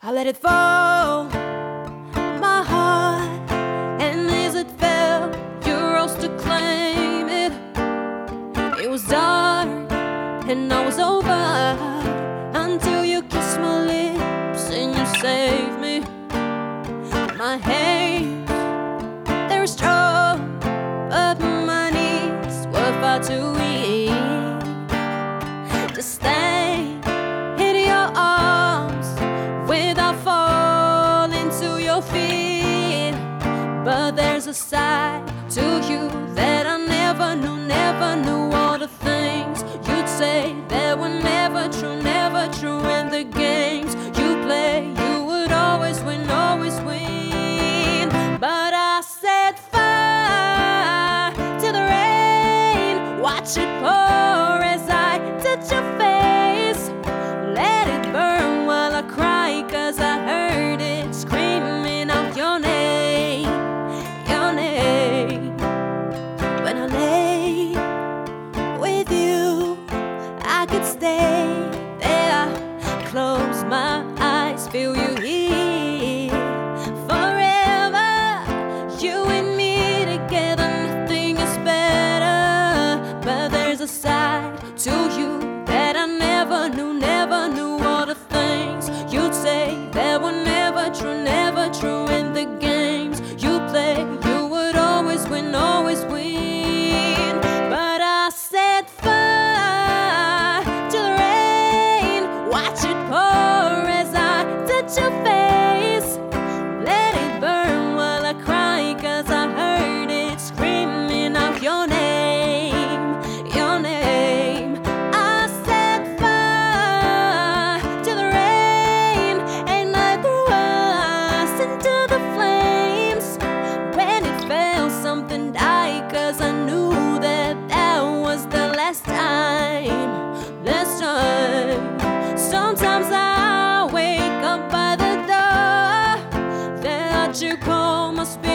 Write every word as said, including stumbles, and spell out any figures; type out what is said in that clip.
I let it fall, my heart, and as it fell, you rose to claim it. It was dark, and I was over, until you kissed my lips and you saved me. My hands, they were strong, but my knees were far too weak to stand in your arms without falling to your feet. But there's a side to you that I never knew, never knew. All the things you'd say that were never true, never true. And the games you play, you would always win, always win. But I set fire to the rain, watch it pour as I touch your face. Let it burn while I cry, 'cause I heard it screaming out your name, your name. When I lay with you, I could stay there, close my eyes, feel you here forever. You and me together, nothing is better. But there's a side to you that I never knew, never knew. All the things you'd say that were never true, never true. In the games you play, you would always win, always win. But I set fire to the rain, watch it pour as I touch your face. Let it burn while I cry, 'cause I heard it screaming out your name, your name. I set fire to the rain, and I threw us into the flames. When it fell, something died, 'cause I knew that that was the last time, last time. Sometimes I wake up by the door that you call must be